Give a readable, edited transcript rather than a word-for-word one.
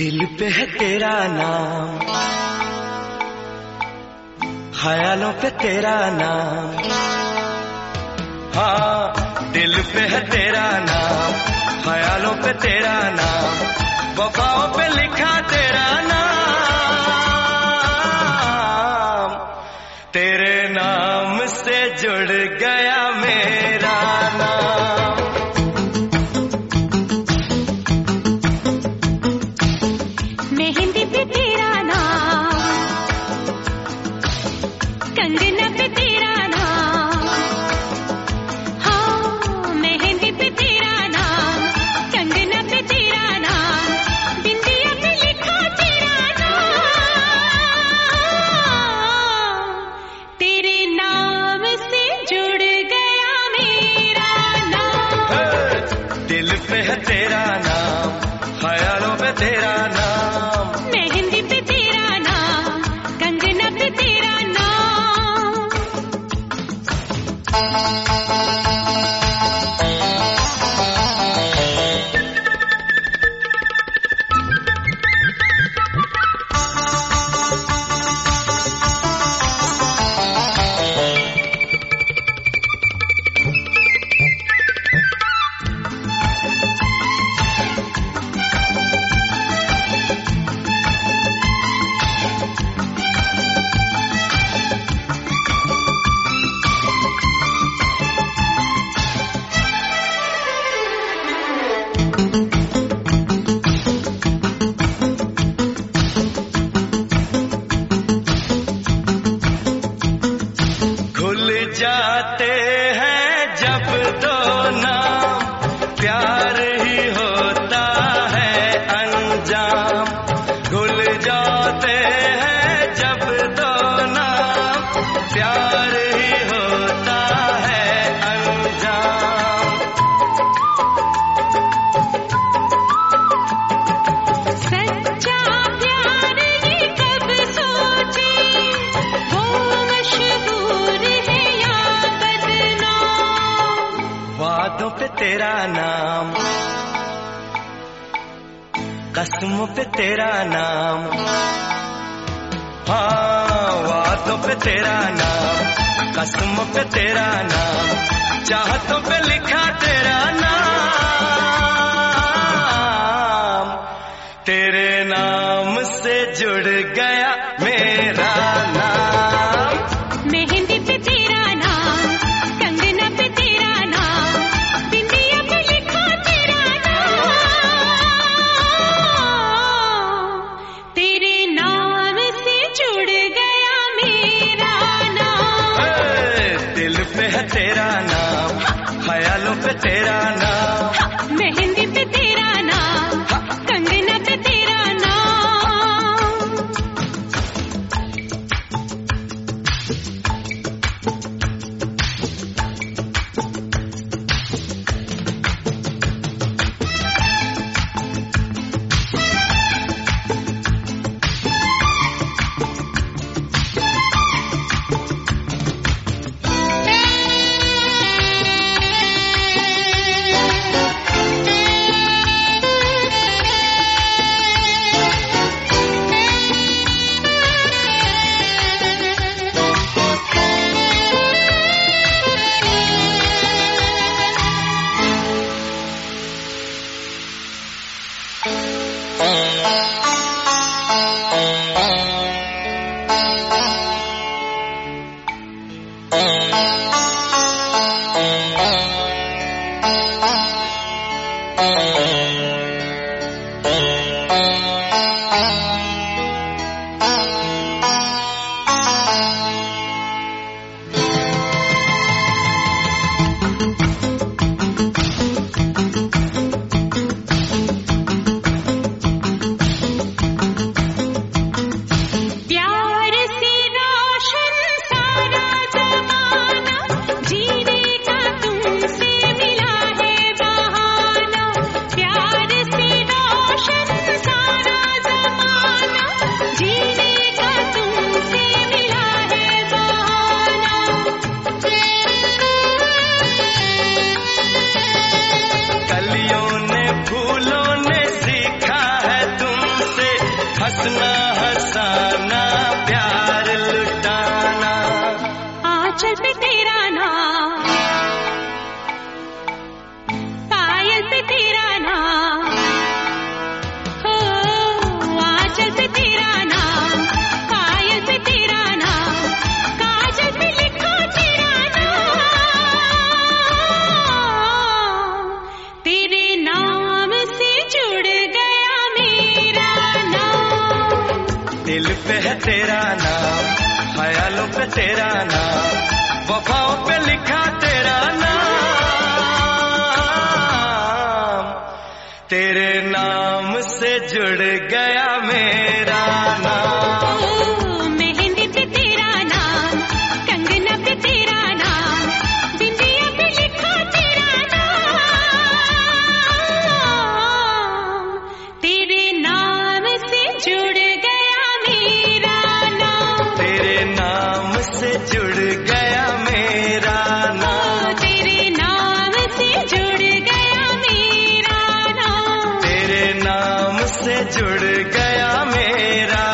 दिल पे है तेरा नाम, ख्यालों पे तेरा नाम। हाँ, दिल पे है तेरा नाम, ख्यालों पे तेरा नाम, वफाओं पे लिखा तेरा नाम। तेरे नाम से जुड़ गया मेरा नाम। मेहंदी पे तेरा नाम, कंगना पे तेरा नाम। हाँ, मेहंदी पे तेरा नाम, कंगना पे तेरा नाम, बिंदिया पे लिखा तेरा नाम। तेरे नाम से जुड़ गया मेरा नाम। दिल पे है तेरा नाम, ख्यालों पे तेरा नाम, मेहंदी पे तेरा नाम, कंगना पे तेरा नाम। जाते हैं जब दो नाम, प्यार ही होता है अंजाम। भूल जाते हैं जब दो नाम, प्यार ही होता है अंजाम। सच्चा प्यार ये कब सोचे, वो मशहूर है या बदनाम। वादों पे तेरा नाम, कसमों पे तेरा नाम। हाँ, वादों पे तेरा नाम, कसमों पे तेरा नाम, चाहतों पे लिखा तेरा नाम। तेरे नाम से जुड़ गया मेरा नाम। मेहंदी पे तेरा नाम, कंगना पे तेरा नाम, बिंदिया पे लिखा तेरा नाम। तेरे नाम से जुड़ गया मेरा नाम। दिल पे है तेरा नाम, ख्यालों पे तेरा नाम, मेहंदी पे तेरा नाम, कंगना पे तेरा नाम। तेरा नाम, ख्यालों पे तेरा नाम, वफाओं पे लिखा तेरा नाम। तेरे नाम से जुड़ गया मेरा नाम। मेहंदी पे तेरा नाम, कंगना पे तेरा नाम, बिंदिया पे लिखा तेरा नाम। तेरे नाम से जुड़ गया मेरा नाम। तेरे नाम से जुड़ गया मेरा नाम। तेरे नाम से जुड़ गया मेरा नाम। तेरे नाम से जुड़ गया मेरा